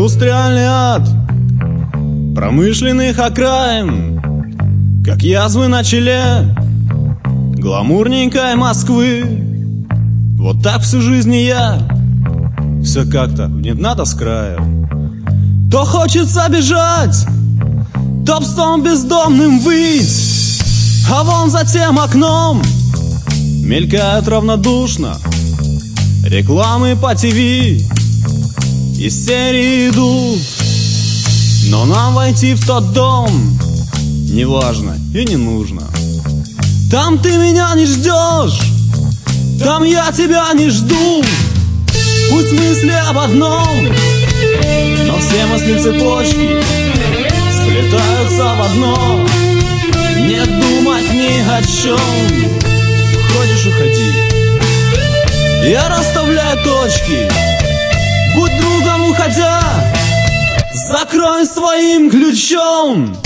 Индустриальный ад промышленных окраин, как язвы на челе гламурненькой Москвы. Вот так всю жизнь и я, все как-то нет надо с краю. То хочется бежать, то псом бездомным выть, а вон за тем окном мелькают равнодушно рекламы по ТВ, из серии идут. Но нам войти в тот дом неважно и не нужно. Там ты меня не ждешь, там я тебя не жду. Пусть мысли об одном, но все мысли цепочки сплетаются в одно. Не думать ни о чем. Хочешь, уходи, я расставляю точки. Будь другом, уходя, закрой своим ключом.